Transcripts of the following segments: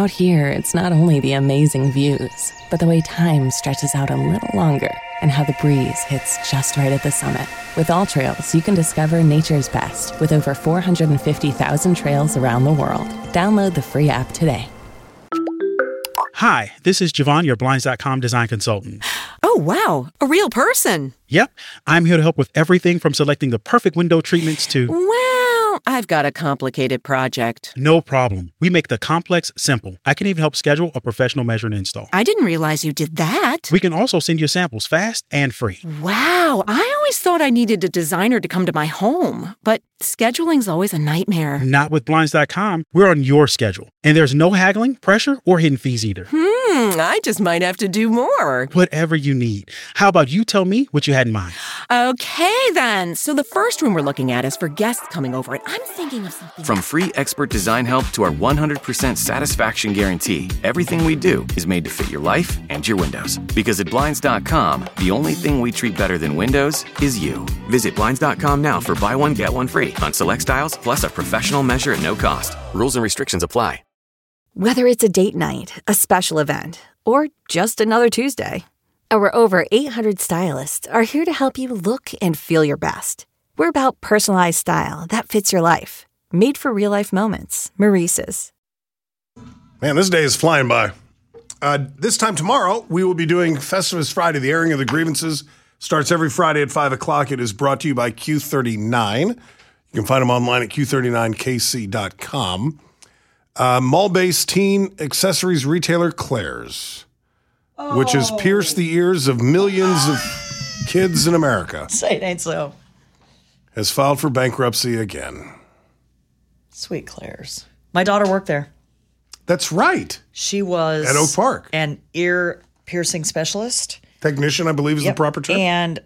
Out here, it's not only the amazing views, but the way time stretches out a little longer and how the breeze hits just right at the summit. With All Trails, you can discover nature's best with over 450,000 trails around the world. Download the free app today. Hi, this is Javon, your Blinds.com design consultant. Oh, wow. A real person. Yep, I'm here to help with everything from selecting the perfect window treatments to... Well, I've got a complicated project. No problem. We make the complex simple. I can even help schedule a professional measure and install. I didn't realize you did that. We can also send you samples fast and free. Wow. I always thought I needed a designer to come to my home, but scheduling's always a nightmare. Not with Blinds.com. We're on your schedule. And there's no haggling, pressure, or hidden fees either. I just might have to do more. Whatever you need. How about you tell me what you had in mind? Okay, then. So the first room we're looking at is for guests coming over, and I'm thinking of something... From free expert design help to our 100% satisfaction guarantee, everything we do is made to fit your life and your windows. Because at Blinds.com, the only thing we treat better than windows is you. Visit Blinds.com now for buy one, get one free on select styles, plus a professional measure at no cost. Rules and restrictions apply. Whether it's a date night, a special event, or just another Tuesday, our over 800 stylists are here to help you look and feel your best. We're about personalized style that fits your life. Made for real-life moments. Maurice's. Man, this day is flying by. This time tomorrow, we will be doing Festivus Friday. The airing of the grievances starts every Friday at 5 o'clock. It is brought to you by Q39. You can find them online at Q39KC.com. Mall-based teen accessories retailer Claire's, which has pierced the ears of millions of kids in America. Say it ain't so. Has filed for bankruptcy again. Sweet Claire's. My daughter worked there. That's right. She was at Oak Park. An ear piercing specialist. Technician, I believe, is the proper term. And,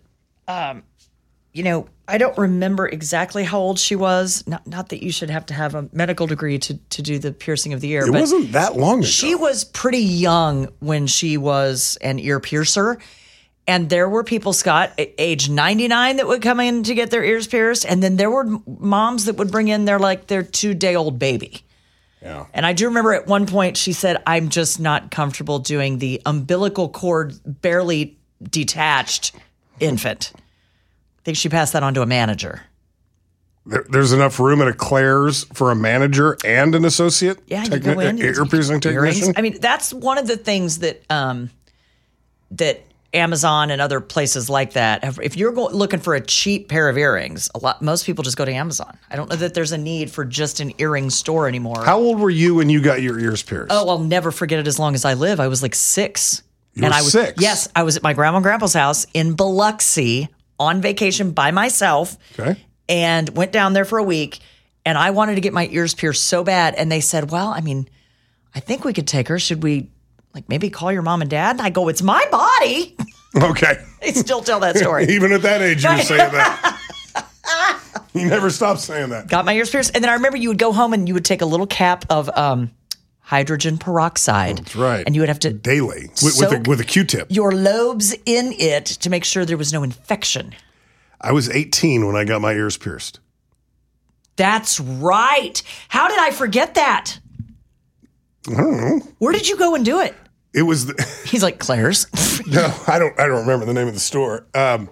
I don't remember exactly how old she was. Not that you should have to have a medical degree to do the piercing of the ear. It wasn't that long ago. She was pretty young when she was an ear piercer. And there were people, Scott, at age 99 that would come in to get their ears pierced. And then there were moms that would bring in their 2-day-old baby. Yeah. And I do remember at one point she said, I'm just not comfortable doing the umbilical cord barely detached infant. I think she passed that on to a manager. There's enough room at a Claire's for a manager and an associate? Yeah, you go in. Ear piercing technician? I mean, that's one of the things that that Amazon and other places like that have. If you're looking for a cheap pair of earrings, most people just go to Amazon. I don't know that there's a need for just an earring store anymore. How old were you when you got your ears pierced? Oh, I'll never forget it as long as I live. I was like 6. You were 6? Yes, I was at my grandma and grandpa's house in Biloxi on vacation by myself. Okay. And went down there for a week, and I wanted to get my ears pierced so bad. And they said, well, I mean, I think we could take her. Should we maybe call your mom and dad? And I go, it's my body. Okay. They still tell that story. Even at that age, you were saying that. You never stopped saying that. Got my ears pierced. And then I remember you would go home and you would take a little cap of hydrogen peroxide. That's right. And you would have to daily with a Q-tip. Your lobes in it to make sure there was no infection. I was 18 when I got my ears pierced. That's right. How did I forget that? I don't know. Where did you go and do it? It was He's like, Claire's. No, I don't remember the name of the store. This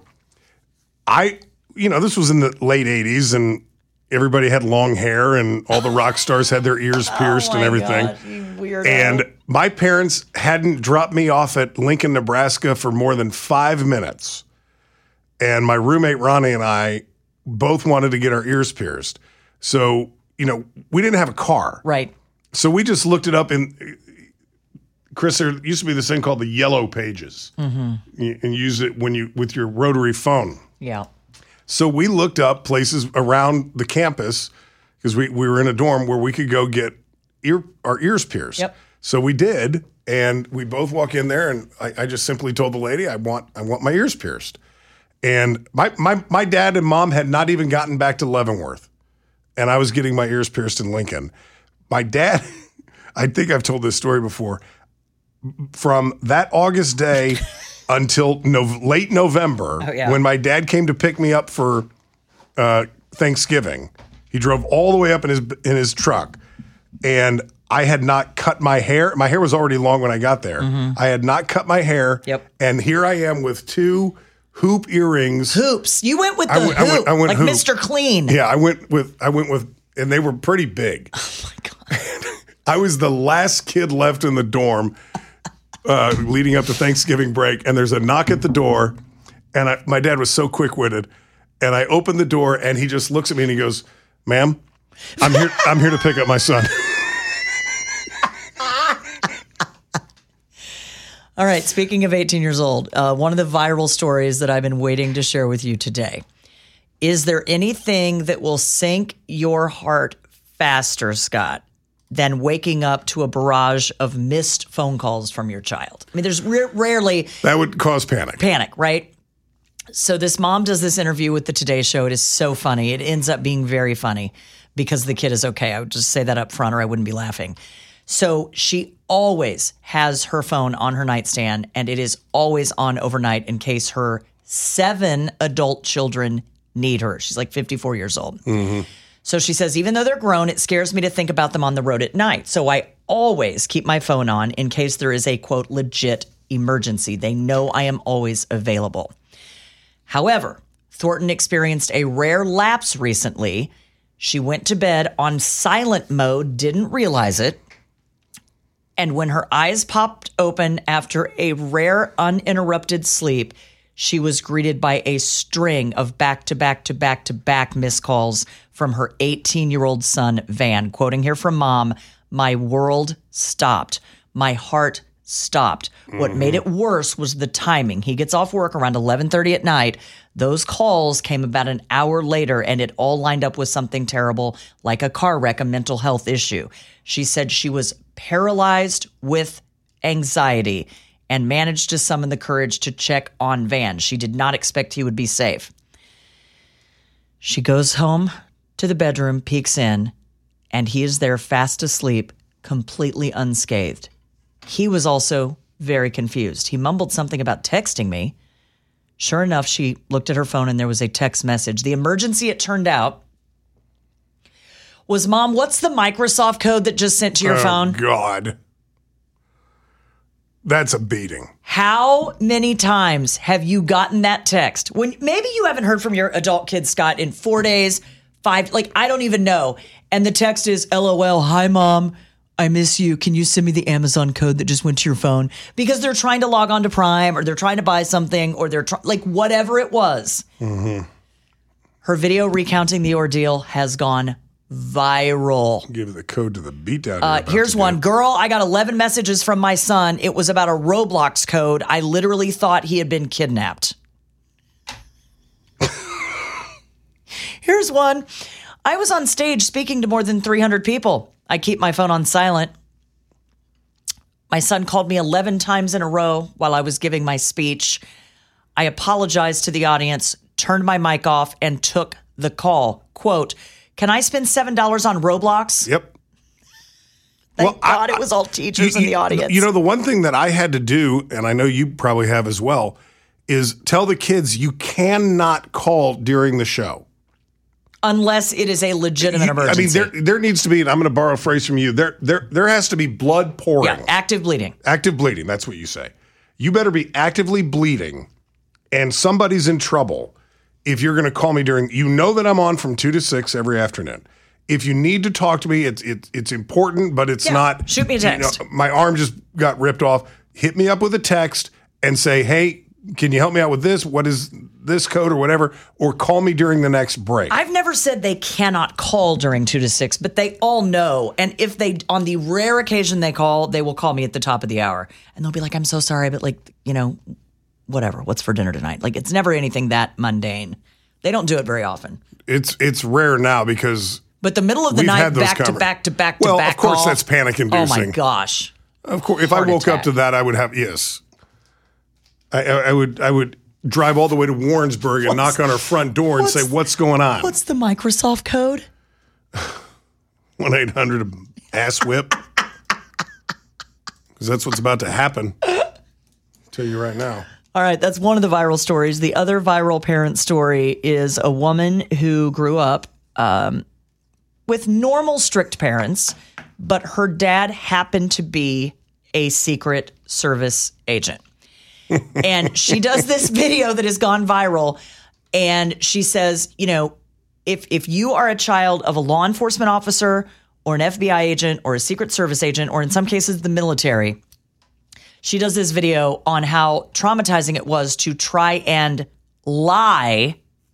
was in the late 80s and everybody had long hair and all the rock stars had their ears pierced and everything. God, you weirdo. And my parents hadn't dropped me off at Lincoln, Nebraska for more than 5 minutes. And my roommate Ronnie and I both wanted to get our ears pierced. So, we didn't have a car. Right. So we just looked it up in Chris, there used to be this thing called the Yellow Pages. Mm-hmm. And use it with your rotary phone. Yeah. So we looked up places around the campus because we were in a dorm where we could go get our ears pierced. Yep. So we did, and we both walk in there, and I just simply told the lady, I want my ears pierced. And my dad and mom had not even gotten back to Leavenworth, and I was getting my ears pierced in Lincoln. My dad, I think I've told this story before, from that August day until late November, when my dad came to pick me up for Thanksgiving, he drove all the way up in his truck, and I had not cut my hair. My hair was already long when I got there. I had not cut my hair. Yep. And here I am with 2 hoop earrings. Hoops. You went with the hoop, I went like hoop. Mr. Clean. Yeah, I went with, and they were pretty big. Oh my God. I was the last kid left in the dorm leading up to Thanksgiving break. And there's a knock at the door. And my dad was so quick-witted. And I opened the door and he just looks at me and he goes, "Ma'am, I'm here to pick up my son." All right, speaking of 18 years old, one of the viral stories that I've been waiting to share with you today. Is there anything that will sink your heart faster, Scott, than waking up to a barrage of missed phone calls from your child? I mean, there's rarely... That would cause panic. Panic, right? So this mom does this interview with the Today Show. It is so funny. It ends up being very funny because the kid is okay. I would just say that up front or I wouldn't be laughing. So she always has her phone on her nightstand, and it is always on overnight in case her 7 adult children need her. She's like 54 years old. Mm-hmm. So she says, even though they're grown, it scares me to think about them on the road at night. So I always keep my phone on in case there is a, quote, legit emergency. They know I am always available. However, Thornton experienced a rare lapse recently. She went to bed on silent mode, didn't realize it. And when her eyes popped open after a rare uninterrupted sleep, she was greeted by a string of back-to-back-to-back-to-back missed calls from her 18-year-old son, Van. Quoting here from Mom, "My world stopped. My heart stopped. What made it worse was the timing. He gets off work around 11:30 at night. Those calls came about an hour later, and it all lined up with something terrible, like a car wreck, a mental health issue." She said she was paralyzed with anxiety and managed to summon the courage to check on Van. She did not expect he would be safe. She goes home to the bedroom, peeks in, and he is there fast asleep, completely unscathed. He was also very confused. He mumbled something about texting me. Sure enough, she looked at her phone and there was a text message. The emergency, it turned out, was, "Mom, what's the Microsoft code that just sent to your phone?" God. That's a beating. How many times have you gotten that text? When maybe you haven't heard from your adult kid, Scott, in 4 days, 5, like, I don't even know. And the text is, "LOL, hi, Mom. I miss you. Can you send me the Amazon code that just went to your phone?" Because they're trying to log on to Prime or they're trying to buy something or they're like whatever it was. Mm-hmm. Her video recounting the ordeal has gone viral. Give the code to the beatdown. Here's one. "Girl, I got 11 messages from my son. It was about a Roblox code. I literally thought he had been kidnapped." Here's one. "I was on stage speaking to more than 300 people. I keep my phone on silent. My son called me 11 times in a row while I was giving my speech. I apologized to the audience, turned my mic off, and took the call. Quote, can I spend $7 on Roblox?" Yep. Thank God it was all teachers in the audience. You know, the one thing that I had to do, and I know you probably have as well, is tell the kids you cannot call during the show. Unless it is a legitimate emergency. I mean, there needs to be, and I'm going to borrow a phrase from you, there has to be blood pouring. Yeah, active bleeding. Active bleeding, that's what you say. You better be actively bleeding and somebody's in trouble if you're going to call me during, you know that I'm on from 2 to 6 every afternoon. If you need to talk to me, it's important, but it's not. Shoot me a text. My arm just got ripped off. Hit me up with a text and say, "Hey, can you help me out with this? What is this code or whatever?" Or call me during the next break. I've never said they cannot call during 2 to 6, but they all know. And if they, on the rare occasion they call, they will call me at the top of the hour. And they'll be like, "I'm so sorry, but like, you know, whatever, what's for dinner tonight?" Like, it's never anything that mundane. They don't do it very often. It's rare now because... But the middle of the night, back to back to back to back. Well, of course, that's panic-inducing. Oh, my gosh. Of course, if I woke up to that, I would have, yes. I would drive all the way to Warrensburg and knock on her front door and say, "What's going on?" What's the Microsoft code? 1-800-ASS-WHIP. Because that's what's about to happen. I'll tell you right now. All right, that's one of the viral stories. The other viral parent story is a woman who grew up with normal strict parents, but her dad happened to be a Secret Service agent. And she does this video that has gone viral. And she says, you know, if you are a child of a law enforcement officer or an FBI agent or a Secret Service agent, or in some cases the military, she does this video on how traumatizing it was to try and lie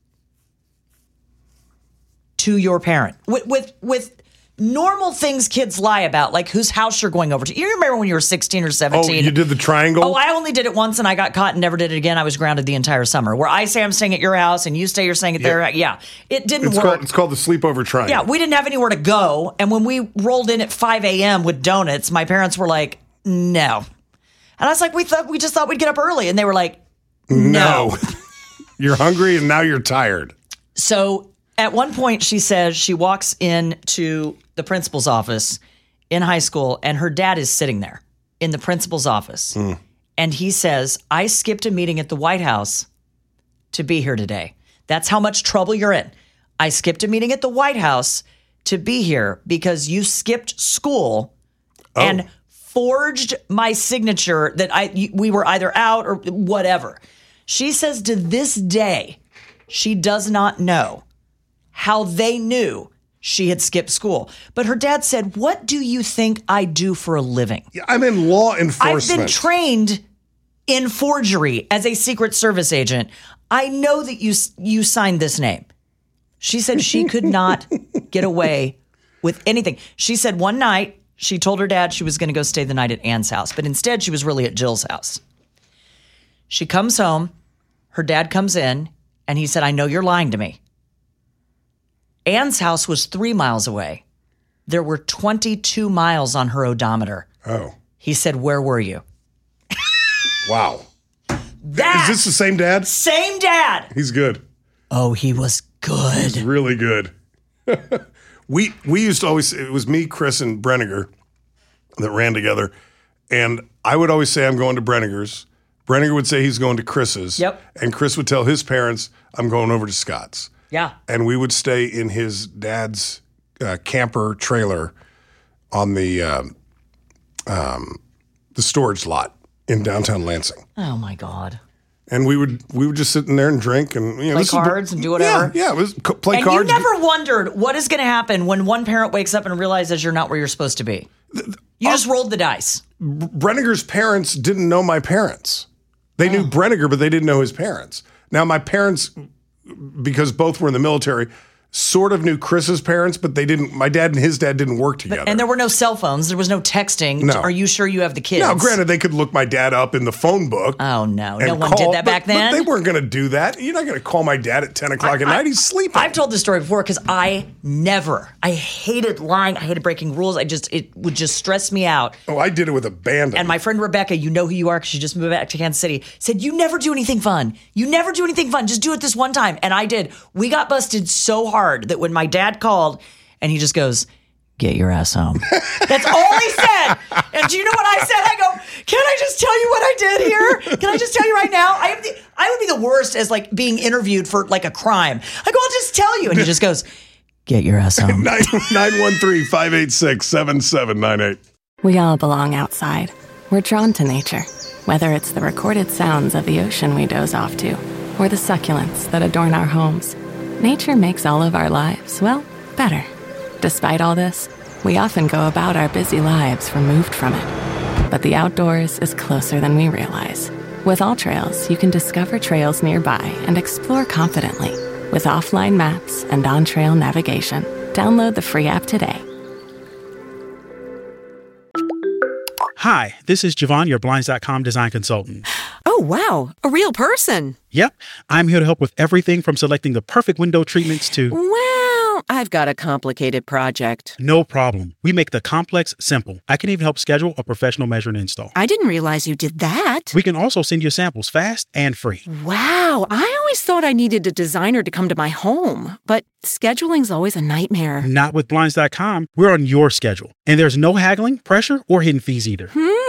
to your parent with normal things kids lie about, like whose house you're going over to. You remember when you were 16 or 17? Oh, you did the triangle? Oh, I only did it once and I got caught and never did it again. I was grounded the entire summer. Where I say I'm staying at your house and you say you're staying at their. Yeah, it didn't work. It's called the sleepover triangle. Yeah, we didn't have anywhere to go. And when we rolled in at 5 a.m. with donuts, my parents were like, no. And I was like, we just thought we'd get up early. And they were like, no. You're hungry and now you're tired. So at one point, she says she walks into the principal's office in high school, and her dad is sitting there in the principal's office. And he says, I skipped a meeting at the White House to be here today. That's how much trouble you're in. I skipped a meeting at the White House to be here because you skipped school and forged my signature that we were either out or whatever. She says to this day, she does not know how they knew she had skipped school. But her dad said, what do you think I do for a living? I'm in law enforcement. I've been trained in forgery as a Secret Service agent. I know that you signed this name. She said she could not get away with anything. She said one night she told her dad she was going to go stay the night at Ann's house, but instead she was really at Jill's house. She comes home. Her dad comes in and he said, I know you're lying to me. Ann's house was 3 miles away. There were 22 miles on her odometer. Oh. He said, where were you? Wow. Is this the same dad? Same dad. He's good. Oh, he was good. He's really good. We used to always, it was me, Chris, and Brenniger that ran together. And I would always say, I'm going to Brenniger's. Brenniger would say he's going to Chris's. Yep. And Chris would tell his parents, I'm going over to Scott's. Yeah. And we would stay in his dad's camper trailer on the storage lot in downtown Lansing. Oh my God. And we would just sit in there and drink and play cards and do whatever. Yeah, it was play and cards. You never wondered what is going to happen when one parent wakes up and realizes you're not where you're supposed to be. You just rolled the dice. Brenniger's parents didn't know my parents. They knew Brenniger, but they didn't know his parents. Now, my parents, because both were in the military, sort of knew Chris's parents, but they didn't. My dad and his dad didn't work together. And there were no cell phones. There was no texting. No. Are you sure you have the kids? Now, granted, they could look my dad up in the phone book. Oh, no. No one did that back then? But they weren't going to do that. You're not going to call my dad at 10 o'clock at night. He's sleeping. I've told this story before because I hated lying. I hated breaking rules. It would just stress me out. Oh, I did it with abandon. And my friend Rebecca, you know who you are because she just moved back to Kansas City, said, you never do anything fun. You never do anything fun. Just do it this one time. And I did. We got busted so hard that when my dad called and he just goes, get your ass home. That's all he said. And do you know what I said? I go, can I just tell you what I did here? Can I just tell you right now? I would be the worst as like being interviewed for like a crime. I go, I'll just tell you. And he just goes, get your ass home. 913-586-7798. We all belong outside. We're drawn to nature, whether it's the recorded sounds of the ocean we doze off to, or the succulents that adorn our homes. Nature makes all of our lives, well, better. Despite all this, we often go about our busy lives removed from it. But the outdoors is closer than we realize. With AllTrails, you can discover trails nearby and explore confidently. With offline maps and on-trail navigation, download the free app today. Hi, this is Javon, your Blinds.com design consultant. Oh, wow. A real person. Yep, I'm here to help with everything from selecting the perfect window treatments to... Well, I've got a complicated project. No problem. We make the complex simple. I can even help schedule a professional measure and install. I didn't realize you did that. We can also send you samples fast and free. Wow. I always thought I needed a designer to come to my home, but scheduling's always a nightmare. Not with Blinds.com. We're on your schedule. And there's no haggling, pressure, or hidden fees either.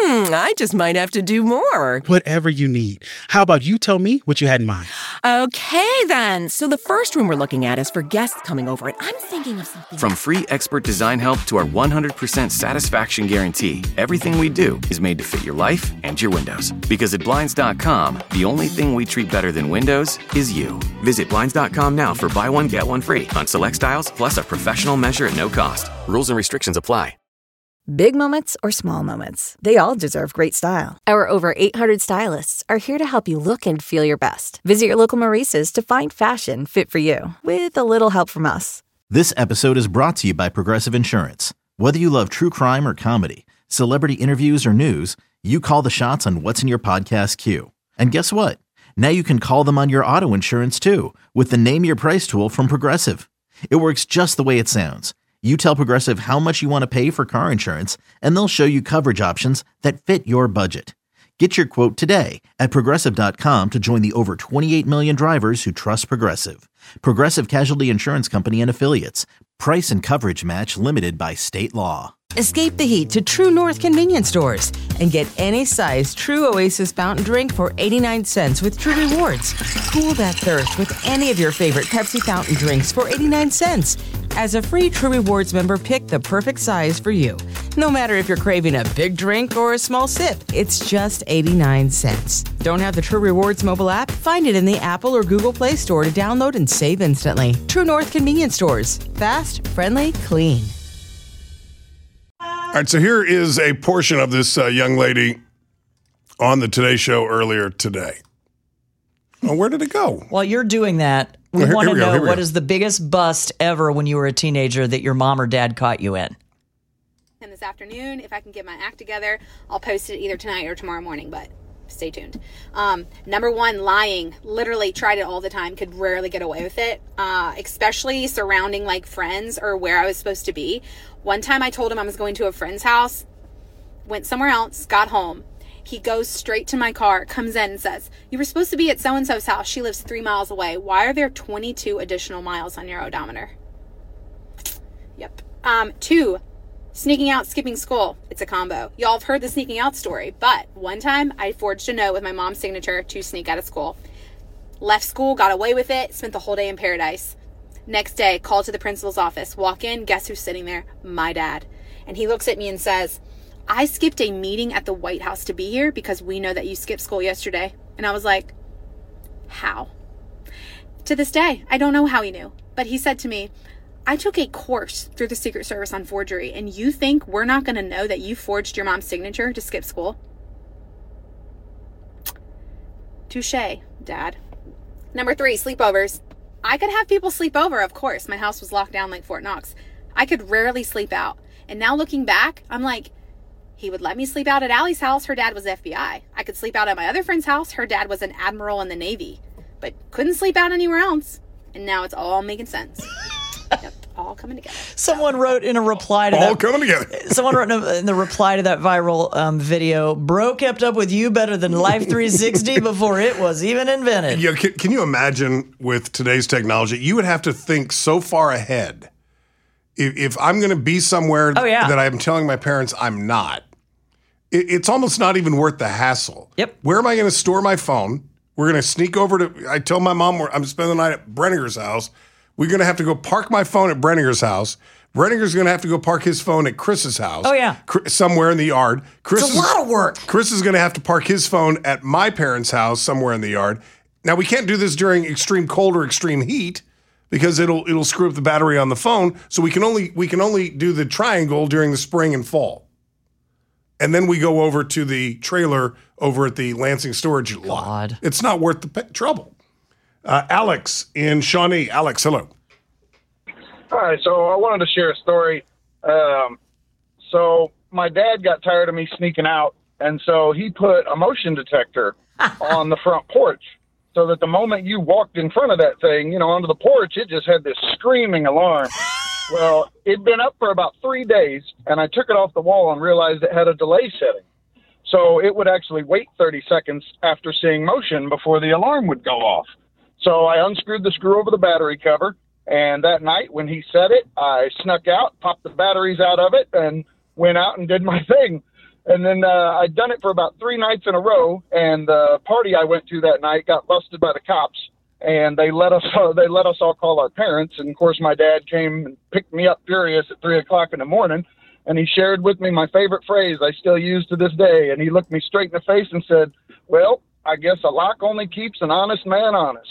I just might have to do more. Whatever you need. How about you tell me what you had in mind? Okay, then. So the first room we're looking at is for guests coming over, and I'm thinking of something. From free expert design help to our 100% satisfaction guarantee, everything we do is made to fit your life and your windows. Because at Blinds.com, the only thing we treat better than windows is you. Visit Blinds.com now for buy one, get one free on select styles, plus a professional measure at no cost. Rules and restrictions apply. Big moments or small moments, they all deserve great style. Our over 800 stylists are here to help you look and feel your best. Visit your local Maurice's to find fashion fit for you, with a little help from us. This episode is brought to you by Progressive Insurance. Whether you love true crime or comedy, celebrity interviews or news, you call the shots on what's in your podcast queue. And guess what? Now you can call them on your auto insurance too, with the Name Your Price tool from Progressive. It works just the way it sounds. You tell Progressive how much you want to pay for car insurance, and they'll show you coverage options that fit your budget. Get your quote today at Progressive.com to join the over 28 million drivers who trust Progressive. Progressive Casualty Insurance Company and Affiliates. Price and coverage match limited by state law. Escape the heat to True North convenience stores and get any size True Oasis fountain drink for 89 cents with True Rewards. Cool that thirst with any of your favorite Pepsi fountain drinks for 89 cents. As a free True Rewards member, pick the perfect size for you. No matter if you're craving a big drink or a small sip, it's just 89 cents. Don't have the True Rewards mobile app? Find it in the Apple or Google Play Store to download and save instantly. True North convenience stores. Fast, friendly, clean. All right, so here is a portion of this young lady on the Today Show earlier today. Oh, where did it go? While you're doing that, we want to know what is the biggest bust ever when you were a teenager that your mom or dad caught you in. And this afternoon, if I can get my act together, I'll post it either tonight or tomorrow morning, but stay tuned. Number one, lying. Literally tried it all the time, could rarely get away with it, especially surrounding like friends or where I was supposed to be. One time I told him I was going to a friend's house, went somewhere else, got home. He goes straight to my car, comes in and says, "You were supposed to be at so-and-so's house. She lives 3 miles away. Why are there 22 additional miles on your odometer?" Yep. 2, sneaking out, skipping school. It's a combo. Y'all have heard the sneaking out story, but one time I forged a note with my mom's signature to sneak out of school. Left school, got away with it, spent the whole day in paradise. Next day, called to the principal's office. Walk in, guess who's sitting there? My dad. And he looks at me and says, "I skipped a meeting at the White House to be here because we know that you skipped school yesterday." And I was like, how? To this day, I don't know how he knew. But he said to me, "I took a course through the Secret Service on forgery, and you think we're not going to know that you forged your mom's signature to skip school?" Touché, Dad. Number 3, sleepovers. I could have people sleep over, of course. My house was locked down like Fort Knox. I could rarely sleep out. And now looking back, I'm like, he would let me sleep out at Allie's house. Her dad was FBI. I could sleep out at my other friend's house. Her dad was an admiral in the Navy. But couldn't sleep out anywhere else. And now it's all making sense. Yep, all coming together. Someone wrote in a reply to All coming together. Someone wrote in the reply to that viral video, "Bro kept up with you better than Life 360 before it was even invented." Yeah, can you imagine with today's technology, you would have to think so far ahead. If I'm going to be somewhere that I'm telling my parents I'm not, it's almost not even worth the hassle. Yep. Where am I going to store my phone? We're going to sneak over to, I tell my mom I'm spending the night at Brenninger's house. We're going to have to go park my phone at Brenninger's house. Brenninger's going to have to go park his phone at Chris's house. Oh, yeah. Somewhere in the yard. It's a lot of work. Chris is going to have to park his phone at my parents' house somewhere in the yard. Now, we can't do this during extreme cold or extreme heat because it'll screw up the battery on the phone. So we can only do the triangle during the spring and fall. And then we go over to the trailer over at the Lansing storage lot. It's not worth the trouble. Alex in Shawnee. Alex, hello. Hi, so I wanted to share a story. So my dad got tired of me sneaking out, and so he put a motion detector on the front porch so that the moment you walked in front of that thing, onto the porch, it just had this screaming alarm. Well, it'd been up for about 3 days, and I took it off the wall and realized it had a delay setting. So it would actually wait 30 seconds after seeing motion before the alarm would go off. So I unscrewed the screw over the battery cover, and that night when he set it, I snuck out, popped the batteries out of it, and went out and did my thing. And then I'd done it for about 3 nights in a row, and the party I went to that night got busted by the cops, and they let us all call our parents. And, of course, my dad came and picked me up furious at 3 o'clock in the morning, and he shared with me my favorite phrase I still use to this day. And he looked me straight in the face and said, "Well, I guess a lock only keeps an honest man honest."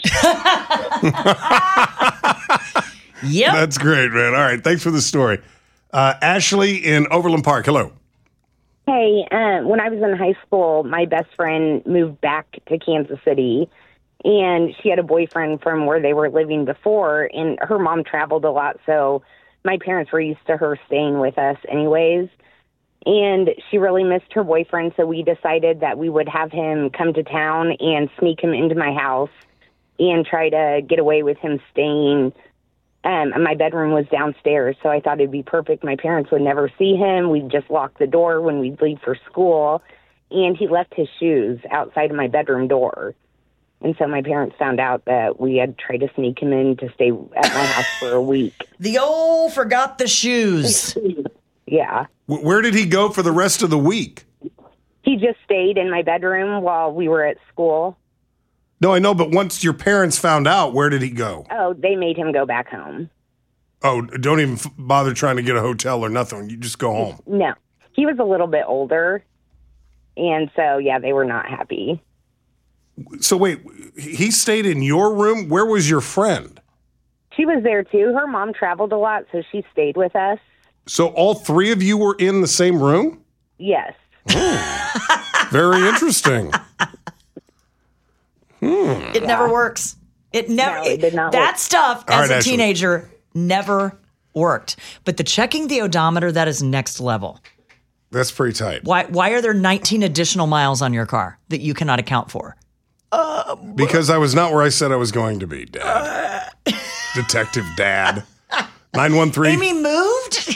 Yep. That's great, man. All right. Thanks for the story. Ashley in Overland Park. Hello. Hey, when I was in high school, my best friend moved back to Kansas City, and she had a boyfriend from where they were living before, and her mom traveled a lot, so my parents were used to her staying with us anyways. And she really missed her boyfriend, so we decided that we would have him come to town and sneak him into my house and try to get away with him staying. My bedroom was downstairs, so I thought it'd be perfect. My parents would never see him. We'd just lock the door when we'd leave for school. And he left his shoes outside of my bedroom door. And so my parents found out that we had tried to sneak him in to stay at my house for a week. The old forgot the shoes. Yeah. Where did he go for the rest of the week? He just stayed in my bedroom while we were at school. No, I know, but once your parents found out, where did he go? Oh, they made him go back home. Oh, don't even bother trying to get a hotel or nothing. You just go home. No. He was a little bit older, and so, yeah, they were not happy. So, wait, he stayed in your room? Where was your friend? She was there, too. Her mom traveled a lot, so she stayed with us. So all 3 of you were in the same room? Yes. Very interesting. It never works. It never. No, it did not that work. stuff All as right, a Ashley. teenager never worked. But the checking the odometer, that is next level. That's pretty tight. Why are there 19 additional miles on your car that you cannot account for? Because I was not where I said I was going to be, Dad. Detective Dad. 913. Amy moved?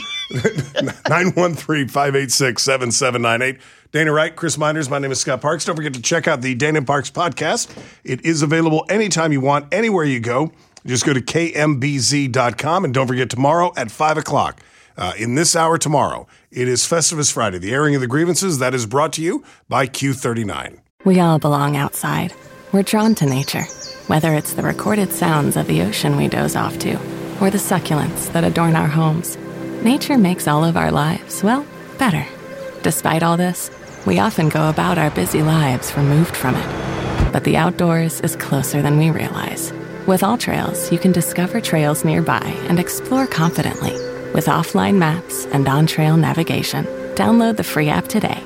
913-586-7798. Dana Wright, Chris Minders, my name is Scott Parks. Don't forget to check out the Dana Parks podcast. It is available anytime you want, anywhere you go. Just go to kmbz.com. And don't forget, tomorrow at 5 o'clock, in this hour tomorrow, it is Festivus Friday, the airing of the grievances. That is brought to you by Q39. We all belong outside. We're drawn to nature, whether it's the recorded sounds of the ocean we doze off to, or the succulents that adorn our homes. Nature makes all of our lives, well, better. Despite all this, we often go about our busy lives removed from it. But the outdoors is closer than we realize. With AllTrails, you can discover trails nearby and explore confidently. With offline maps and on-trail navigation, download the free app today.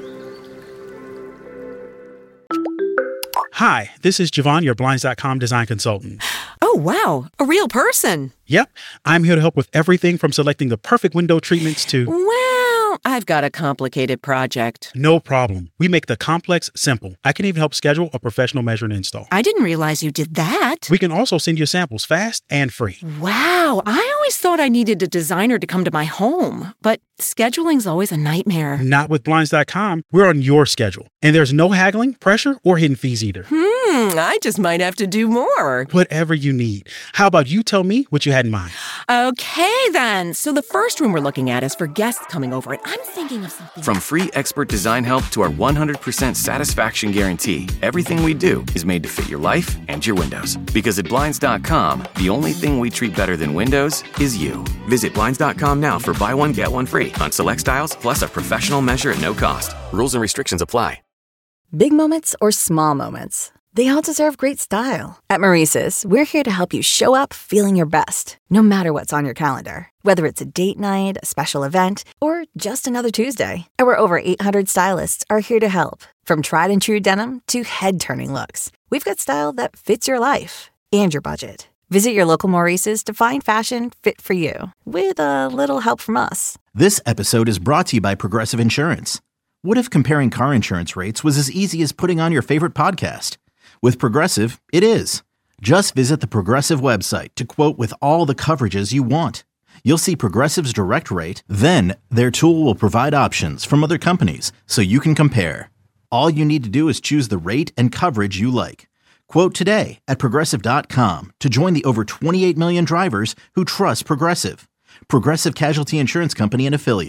Hi, this is Javon, your Blinds.com design consultant. Oh, wow. A real person. Yep, I'm here to help with everything from selecting the perfect window treatments to... Well, I've got a complicated project. No problem. We make the complex simple. I can even help schedule a professional measure and install. I didn't realize you did that. We can also send you samples fast and free. Wow. I always thought I needed a designer to come to my home, but scheduling's always a nightmare. Not with Blinds.com. We're on your schedule. And there's no haggling, pressure, or hidden fees either. I just might have to do more. Whatever you need. How about you tell me what you had in mind? Okay, then. So the first room we're looking at is for guests coming over, and I'm thinking of something. From free expert design help to our 100% satisfaction guarantee, everything we do is made to fit your life and your windows. Because at Blinds.com, the only thing we treat better than windows is you. Visit Blinds.com now for buy one, get one free on select styles, plus a professional measure at no cost. Rules and restrictions apply. Big moments or small moments, they all deserve great style. At Maurice's, we're here to help you show up feeling your best, no matter what's on your calendar. Whether it's a date night, a special event, or just another Tuesday. Our over 800 stylists are here to help. From tried and true denim to head-turning looks, we've got style that fits your life and your budget. Visit your local Maurice's to find fashion fit for you, with a little help from us. This episode is brought to you by Progressive Insurance. What if comparing car insurance rates was as easy as putting on your favorite podcast? With Progressive, it is. Just visit the Progressive website to quote with all the coverages you want. You'll see Progressive's direct rate, then their tool will provide options from other companies so you can compare. All you need to do is choose the rate and coverage you like. Quote today at Progressive.com to join the over 28 million drivers who trust Progressive. Progressive Casualty Insurance Company and Affiliates.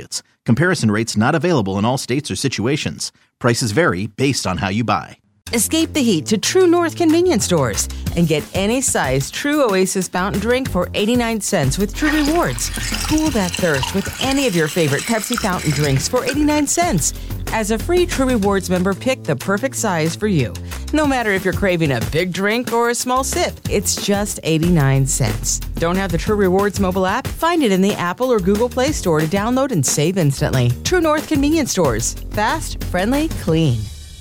Comparison rates not available in all states or situations. Prices vary based on how you buy. Escape the heat to True North convenience stores and get any size True Oasis fountain drink for 89 cents with True Rewards. Cool that thirst with any of your favorite Pepsi fountain drinks for 89 cents. As a free True Rewards member, pick the perfect size for you. No matter if you're craving a big drink or a small sip, it's just 89 cents. Don't have the True Rewards mobile app? Find it in the Apple or Google Play Store to download and save instantly. True North convenience stores. Fast, friendly, clean.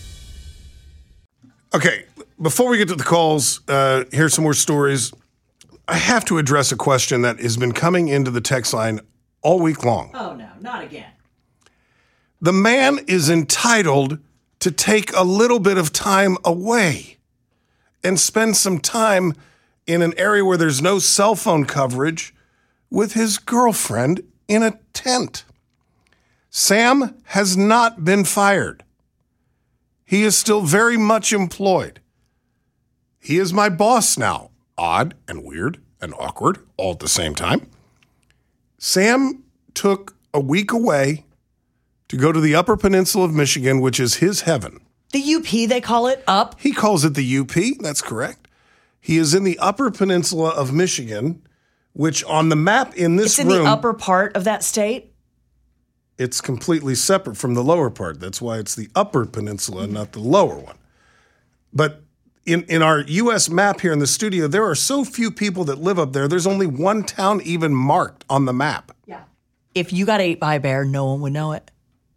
Okay, before we get to the calls, here's some more stories. I have to address a question that has been coming into the text line all week long. Oh, no, not again. The man is entitled to take a little bit of time away and spend some time in an area where there's no cell phone coverage with his girlfriend in a tent. Sam has not been fired. He is still very much employed. He is my boss now. Odd and weird and awkward all at the same time. Sam took a week away to go to the Upper Peninsula of Michigan, which is his heaven. The UP, they call it, up? He calls it the UP. That's correct. He is in the Upper Peninsula of Michigan, which on the map in this room... It's in the upper part of that state? It's completely separate from the lower part. That's why it's the Upper Peninsula, not the lower one. But in our U.S. map here in the studio, there are so few people that live up there. There's only one town even marked on the map. Yeah. If you got ate by a bear, no one would know it.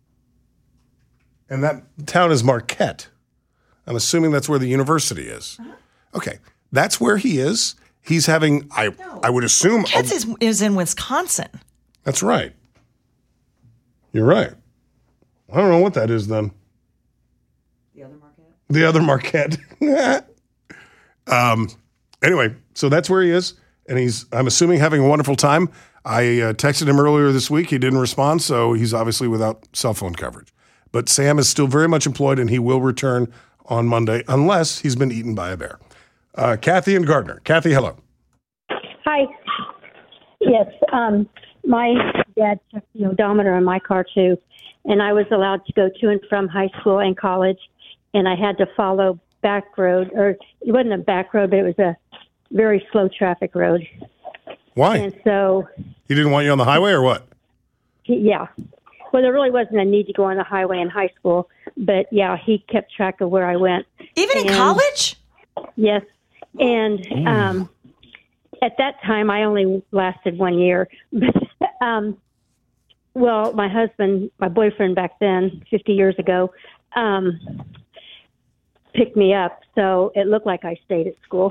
And that town is Marquette. I'm assuming that's where the university is. Uh-huh. Okay. That's where he is. He's having, I would assume... Marquette is in Wisconsin. That's right. You're right. I don't know what that is then. The other Marquette? The other Marquette. Anyway, so that's where he is. And he's, I'm assuming, having a wonderful time. I texted him earlier this week. He didn't respond, so he's obviously without cell phone coverage. But Sam is still very much employed, and he will return on Monday unless he's been eaten by a bear. Kathy and Gardner. Kathy, hello. Hi. Yes, my dad checked the odometer in my car, too, and I was allowed to go to and from high school and college, and I had to follow back road, or it wasn't a back road, but it was a very slow traffic road. Why? And so... He didn't want you on the highway or what? Yeah. Well, there really wasn't a need to go on the highway in high school, but yeah, he kept track of where I went. Even in college? Yes. And at that time, I only lasted 1 year. Well, my husband, my boyfriend back then, 50 years ago, picked me up, so it looked like I stayed at school.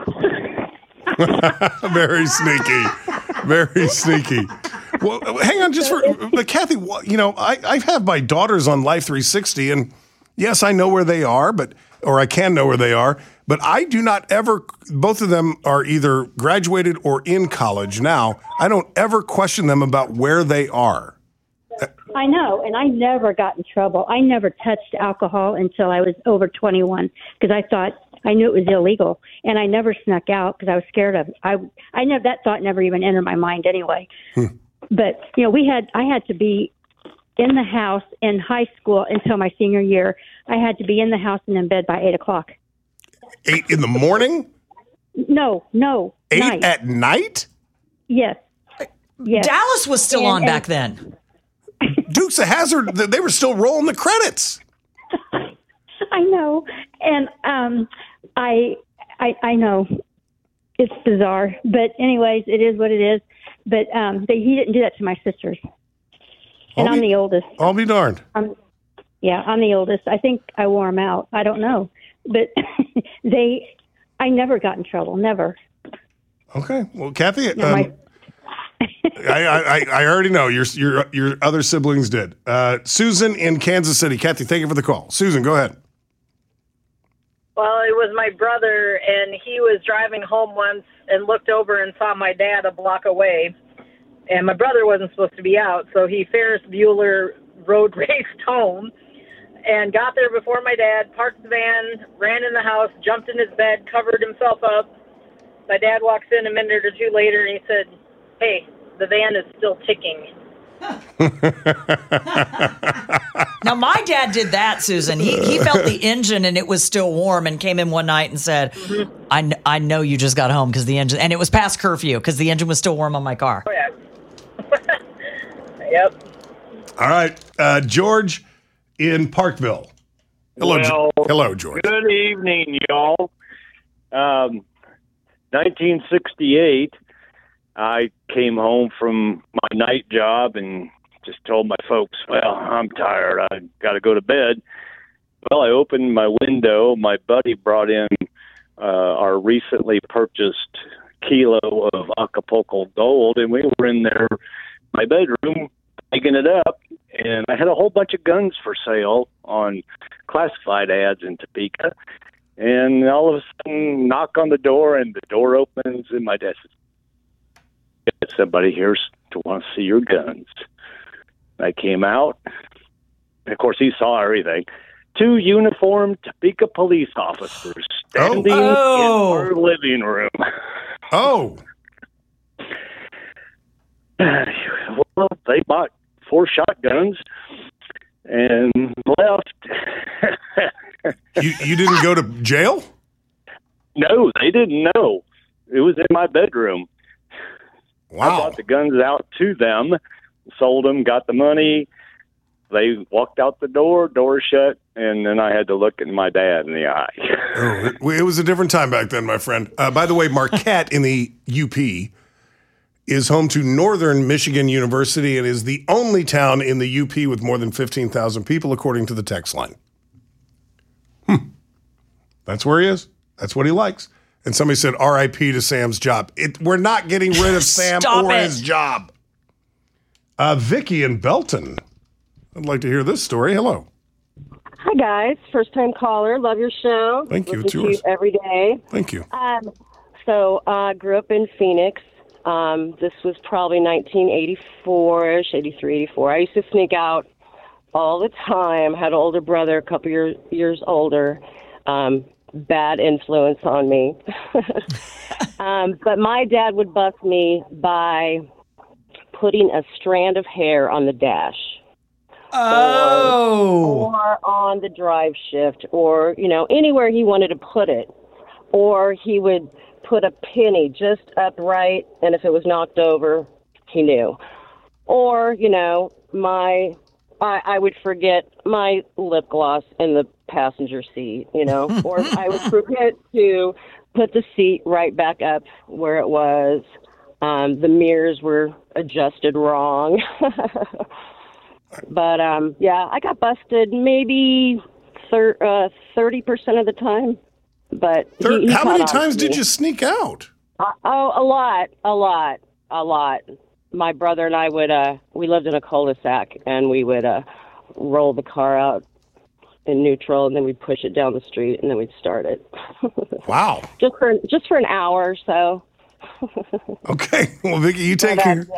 Very sneaky. Very sneaky. Well, hang on just for, but Kathy, you know, I have my daughters on Life 360, and yes, I know where they are, or I can know where they are, but I do not ever, both of them are either graduated or in college now. I don't ever question them about where they are. I know, and I never got in trouble. I never touched alcohol until I was over 21 because I knew it was illegal, and I never snuck out because I was scared of it. I never, that thought never even entered my mind anyway. But, you know, I had to be in the house in high school until my senior year. I had to be in the house and in bed by 8 o'clock. 8 in the morning? No. 8 night. at night? Yes. Dallas was still on back then. Dukes of Hazzard, they were still rolling the credits. I know. And I know. It's bizarre. But anyways, it is what it is. But he didn't do that to my sisters. And I'm the oldest. I'll be darned. I'm the oldest. I think I wore them out. I don't know. But I never got in trouble. Never. Okay. Well, Kathy, I already know your other siblings did. Susan in Kansas City. Kathy, thank you for the call. Susan, go ahead. Well, it was my brother, and he was driving home once and looked over and saw my dad a block away. And my brother wasn't supposed to be out, so he Ferris Bueller road raced home and got there before my dad, parked the van, ran in the house, jumped in his bed, covered himself up. My dad walks in a minute or two later, and he said, "Hey, the van is still ticking." Now, my dad did that, Susan. He felt the engine and it was still warm and came in one night and said, I know you just got home because the engine, and it was past curfew because the engine was still warm on my car. Oh, yeah. Yep. All right. George in Parkville. Hello, George. Good evening, y'all. 1968, I came home from my night job and just told my folks, well, I'm tired. I got to go to bed. Well, I opened my window. My buddy brought in our recently purchased kilo of Acapulco Gold, and we were in there, my bedroom, picking it up. And I had a whole bunch of guns for sale on classified ads in Topeka. And all of a sudden, knock on the door, and the door opens, and my dad says, somebody here to want to see your guns. I came out, and of course, he saw everything. 2 uniformed Topeka police officers standing in our living room. Oh. Well, they bought 4 shotguns and left. You didn't go to jail? No, they didn't know. It was in my bedroom. Wow. I brought the guns out to them, sold them, got the money. They walked out the door shut, and then I had to look at my dad in the eye. It was a different time back then, my friend. By the way, Marquette in the UP is home to Northern Michigan University and is the only town in the UP with more than 15,000 people, according to the text line. That's where he is. That's what he likes. And somebody said, R.I.P. to Sam's job. We're not getting rid of Sam or his job. Vicky in Belton. I'd like to hear this story. Hello. Hi, guys. First-time caller. Love your show. Thank you. Listen It's to yours. you every day. Thank you. So I grew up in Phoenix. This was probably 1984-ish, 83, 84. I used to sneak out all the time. Had an older brother, a couple years older. Bad influence on me. But my dad would bust me by putting a strand of hair on the dash. Or on the drive shift, or, anywhere he wanted to put it. Or he would put a penny just upright, and if it was knocked over, he knew. Or, I would forget my lip gloss in the passenger seat, or I would forget to put the seat right back up where it was. The mirrors were adjusted wrong. But, I got busted maybe 30% of the time. But he how many times did you sneak out? A lot. My brother and I would, we lived in a cul-de-sac, and we would roll the car out in neutral, and then we'd push it down the street, and then we'd start it. Wow. Just for an hour or so. Okay. Well, Vicky, you take care.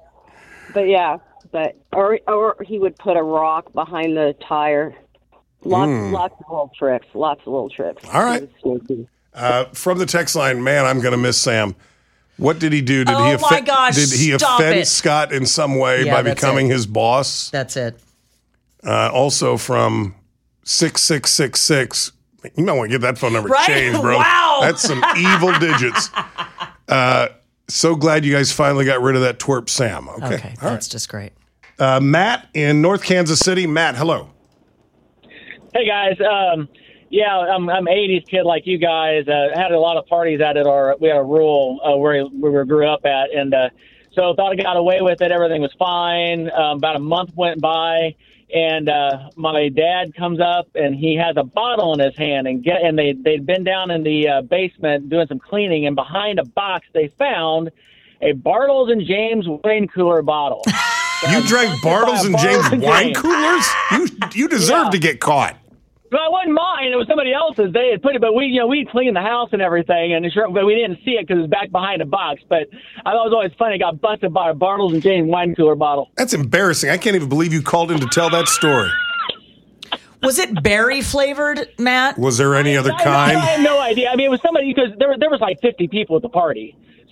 Or he would put a rock behind the tire. Lots of little tricks. All right. From the text line, man, I'm going to miss Sam. What did he do? Did he offend Scott in some way by becoming his boss? That's it. Also from 6666. You might want to get that phone number Right? changed, bro. Wow. That's some evil digits. So glad you guys finally got rid of that twerp Sam. Okay. All That's just great. Matt in North Kansas City. Matt, hello. Hey guys, I'm 80s kid like you guys. Had a lot of parties out at we had a rural where we grew up at, and so thought I got away with it. Everything was fine. About a month went by, and my dad comes up and he has a bottle in his hand, and they'd been down in the basement doing some cleaning, and behind a box they found a Bartles and James wine cooler bottle. You drank Bartles and James wine coolers? You deserve to get caught. Well, it wasn't mine. It was somebody else's. They had put it, but we cleaned the house and everything, but we didn't see it because it was back behind a box. But I thought it was always funny. I got busted by a Bartles and James wine cooler bottle. That's embarrassing. I can't even believe you called in to tell that story. Was it berry flavored, Matt? Was there any other kind? I have no idea. I mean, it was somebody because there was like 50 people at the party.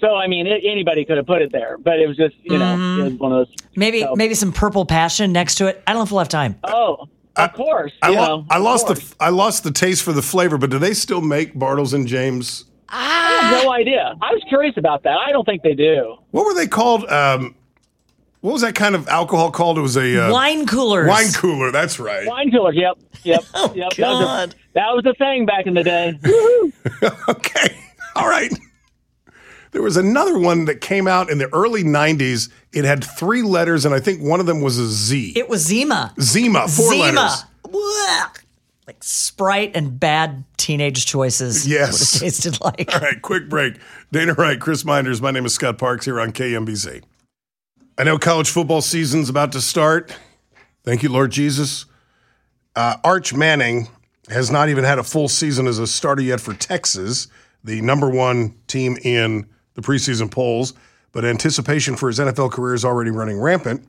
So, I mean, anybody could have put it there, but it was just, it was one of those. Maybe some purple passion next to it. I don't know if we'll have time. Oh, of course. I lost the taste for the flavor, but do they still make Bartles and James? I have no idea. I was curious about that. I don't think they do. What were they called? What was that kind of alcohol called? It was a wine coolers. Wine cooler. That's right. Wine coolers. Yep. Oh, yep. God. That was the thing back in the day. Okay. All right. There was another one that came out in the early 90s. It had 3 letters, and I think one of them was a Z. It was Zima. Zima, 4 letters. Blech. Like Sprite and bad teenage choices. Yes. That's what it tasted like. All right, quick break. Dana Wright, Chris Minders. My name is Scott Parks here on KMBZ. I know college football season's about to start. Thank you, Lord Jesus. Arch Manning has not even had a full season as a starter yet for Texas, the number 1 team in the preseason polls, but anticipation for his NFL career is already running rampant.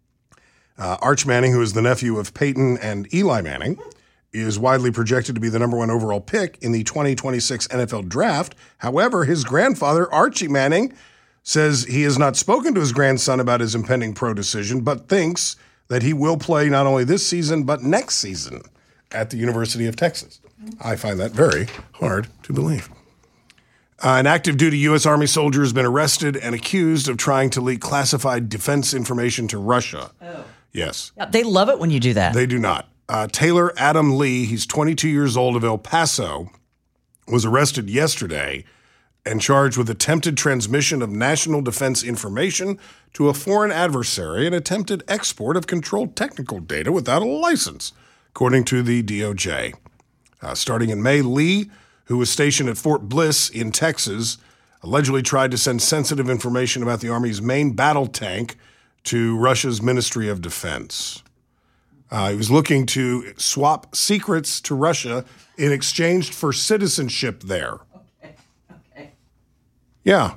Arch Manning, who is the nephew of Peyton and Eli Manning, is widely projected to be the number 1 overall pick in the 2026 NFL Draft. However, his grandfather, Archie Manning, says he has not spoken to his grandson about his impending pro decision, but thinks that he will play not only this season, but next season at the University of Texas. I find that very hard to believe. An active duty U.S. Army soldier has been arrested and accused of trying to leak classified defense information to Russia. Oh. Yes. Yeah, they love it when you do that. They do not. Taylor Adam Lee, he's 22 years old, of El Paso, was arrested yesterday and charged with attempted transmission of national defense information to a foreign adversary and attempted export of controlled technical data without a license, according to the DOJ. Starting in May, Lee, who was stationed at Fort Bliss in Texas, allegedly tried to send sensitive information about the Army's main battle tank to Russia's Ministry of Defense. He was looking to swap secrets to Russia in exchange for citizenship there. Okay. Yeah.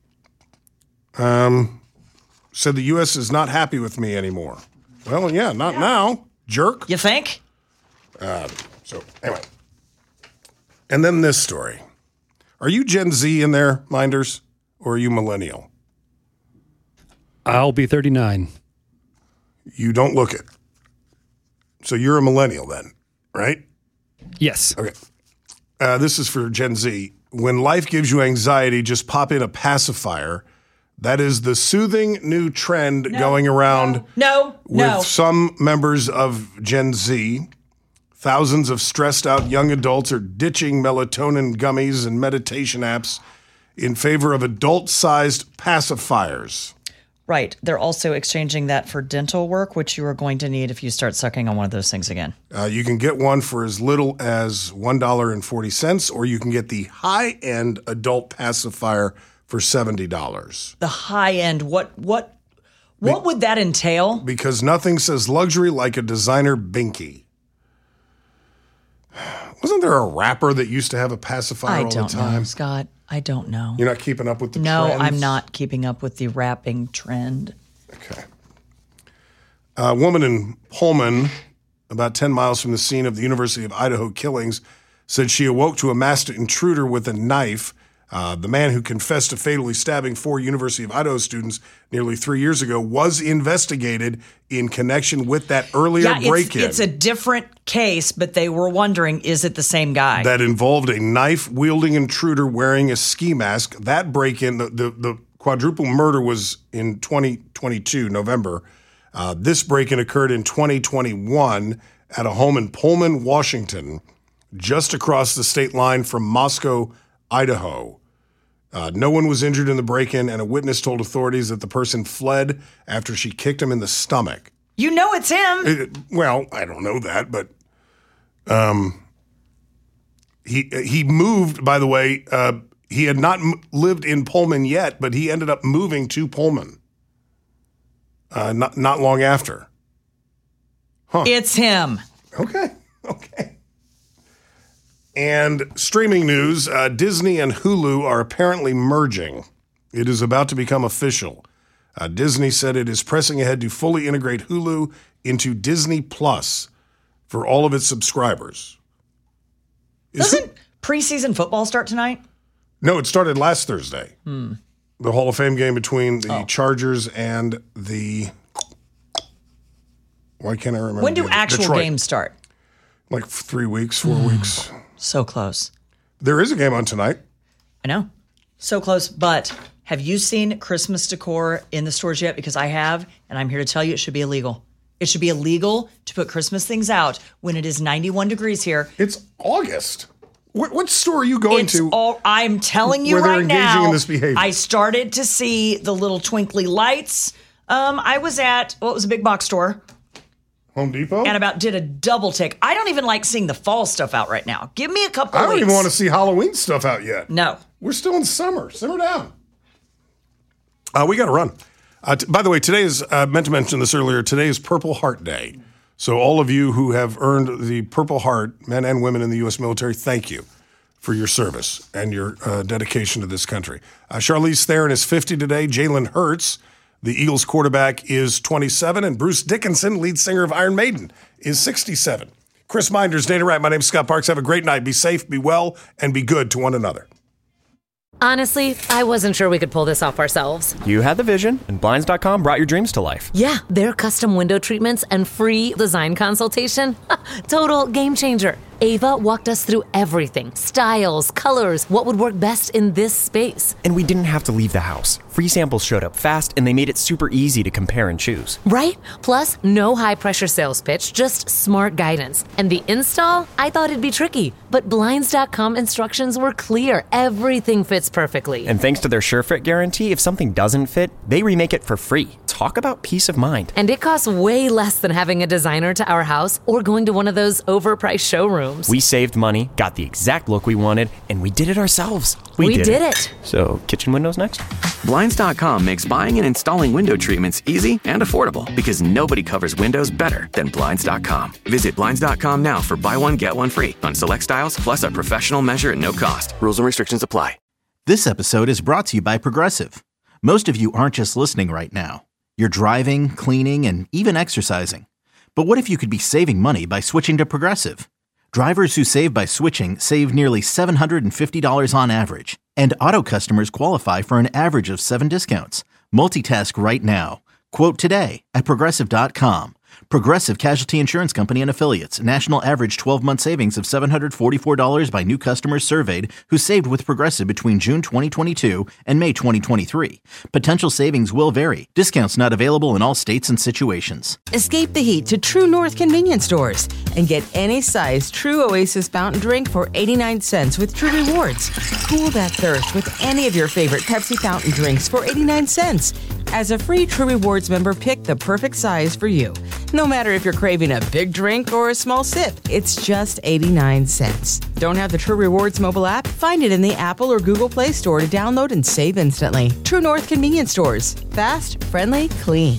Said the U.S. is not happy with me anymore. Well, yeah, not now, jerk. You think? So, anyway. And then this story. Are you Gen Z in there, Minders, or are you millennial? I'll be 39. You don't look it. So you're a millennial then, right? Yes. Okay. This is for Gen Z. When life gives you anxiety, just pop in a pacifier. That is the soothing new trend going around with some members of Gen Z. Thousands of stressed out young adults are ditching melatonin gummies and meditation apps in favor of adult-sized pacifiers. Right. They're also exchanging that for dental work, which you are going to need if you start sucking on one of those things again. You can get one for as little as $1.40, or you can get the high-end adult pacifier for $70. The high end, what would that entail? Because nothing says luxury like a designer binky. Wasn't there a rapper that used to have a pacifier all the time? I don't know, Scott. I don't know. You're not keeping up with the trends? No, I'm not keeping up with the rapping trend. Okay. A woman in Pullman, about 10 miles from the scene of the University of Idaho killings, said she awoke to a masked intruder with a knife. The man who confessed to fatally stabbing 4 University of Idaho students nearly 3 years ago was investigated in connection with that earlier break-in. It's a different case, but they were wondering, is it the same guy? That involved a knife-wielding intruder wearing a ski mask. That break-in, the quadruple murder was in 2022, November. This break-in occurred in 2021 at a home in Pullman, Washington, just across the state line from Moscow, Idaho. No one was injured in the break-in, and a witness told authorities that the person fled after she kicked him in the stomach. You know it's him. Well, I don't know that, but he moved, by the way. He had not lived in Pullman yet, but he ended up moving to Pullman not long after. Huh. It's him. Okay. And streaming news, Disney and Hulu are apparently merging. It is about to become official. Disney said it is pressing ahead to fully integrate Hulu into Disney Plus for all of its subscribers. Doesn't preseason football start tonight? No, it started last Thursday. the Hall of Fame game between the Chargers and the. Why can't I remember? When do actual Detroit. games start? Like 3 weeks, 4 weeks. So close. There is a game on tonight. I know. So close. But have you seen Christmas decor in the stores yet? Because I have, and I'm here to tell you it should be illegal. It should be illegal to put Christmas things out when it is 91 degrees here. It's August. What store are you going to? I'm telling you where they're right engaging now, in this behavior? I started to see the little twinkly lights. I was at, what was a big box store? Home Depot? And about did a double take. I don't even like seeing the fall stuff out right now. Give me a couple I of don't weeks. even want to see Halloween stuff out yet. No. We're still in summer. Simmer down. We got to run. By the way, today is, meant to mention this earlier, today is Purple Heart Day. So all of you who have earned the Purple Heart, men and women in the U.S. military, thank you for your service and your dedication to this country. Charlize Theron is 50 today. Jalen Hurts, the Eagles quarterback, is 27. And Bruce Dickinson, lead singer of Iron Maiden, is 67. Chris Minders, Dana Wright, my name's Scott Parks. Have a great night. Be safe, be well, and be good to one another. Honestly, I wasn't sure we could pull this off ourselves. You had the vision, and Blinds.com brought your dreams to life. Yeah, their custom window treatments and free design consultation. Total game changer. Ava walked us through everything. Styles, colors, what would work best in this space. And we didn't have to leave the house. Free samples showed up fast, and they made it super easy to compare and choose. Right? Plus, no high-pressure sales pitch, just smart guidance. And the install? I thought it'd be tricky, but Blinds.com instructions were clear. Everything fits perfectly. And thanks to their SureFit guarantee, if something doesn't fit, they remake it for free. Talk about peace of mind. And it costs way less than having a designer to our house or going to one of those overpriced showrooms. We saved money, got the exact look we wanted, and we did it ourselves. We did it. So, kitchen windows next? Blinds.com makes buying and installing window treatments easy and affordable because nobody covers windows better than Blinds.com. Visit Blinds.com now for buy one, get one free on select styles, plus a professional measure at no cost. Rules and restrictions apply. This episode is brought to you by Progressive. Most of you aren't just listening right now. You're driving, cleaning, and even exercising. But what if you could be saving money by switching to Progressive? Drivers who save by switching save nearly $750 on average. And auto customers qualify for an average of 7 discounts. Multitask right now. Quote today at Progressive.com. Progressive Casualty Insurance Company and Affiliates. National average 12-month savings of $744 by new customers surveyed who saved with Progressive between June 2022 and May 2023. Potential savings will vary. Discounts not available in all states and situations. Escape the heat to True North convenience stores and get any size True Oasis fountain drink for 89 cents with True Rewards. Cool that thirst with any of your favorite Pepsi fountain drinks for 89 cents. As a free True Rewards member, pick the perfect size for you. No matter if you're craving a big drink or a small sip, it's just 89 cents. Don't have the True Rewards mobile app? Find it in the Apple or Google Play Store to download and save instantly. True North convenience stores. Fast, friendly, clean.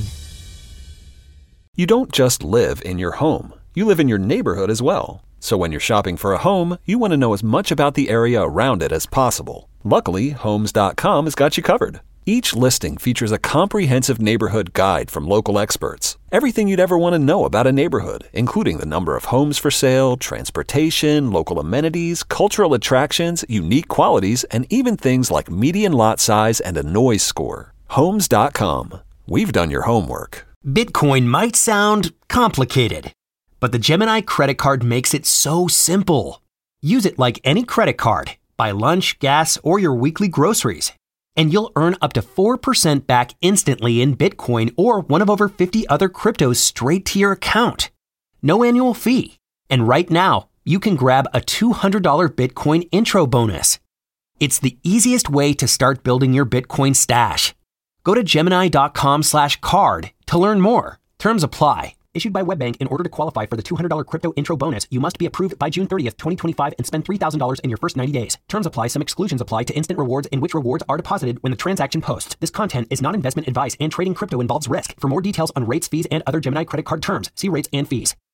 You don't just live in your home. You live in your neighborhood as well. So when you're shopping for a home, you want to know as much about the area around it as possible. Luckily, Homes.com has got you covered. Each listing features a comprehensive neighborhood guide from local experts. Everything you'd ever want to know about a neighborhood, including the number of homes for sale, transportation, local amenities, cultural attractions, unique qualities, and even things like median lot size and a noise score. Homes.com. We've done your homework. Bitcoin might sound complicated, but the Gemini credit card makes it so simple. Use it like any credit card. Buy lunch, gas, or your weekly groceries. And you'll earn up to 4% back instantly in Bitcoin or one of over 50 other cryptos straight to your account. No annual fee. And right now, you can grab a $200 Bitcoin intro bonus. It's the easiest way to start building your Bitcoin stash. Go to Gemini.com/card to learn more. Terms apply. Issued by WebBank. In order to qualify for the $200 crypto intro bonus, you must be approved by June 30th, 2025 and spend $3,000 in your first 90 days. Terms apply. Some exclusions apply to instant rewards in which rewards are deposited when the transaction posts. This content is not investment advice and trading crypto involves risk. For more details on rates, fees, and other Gemini credit card terms, see rates and fees.